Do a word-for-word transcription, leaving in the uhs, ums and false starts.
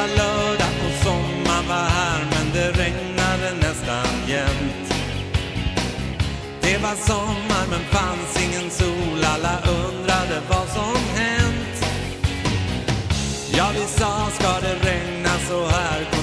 var lördag och sommaren var här, men det regnade nästan jämt. Det var sommar men fanns ingen sol, alla undrade vad som hänt. Ja, vi sa, ska det regna så här?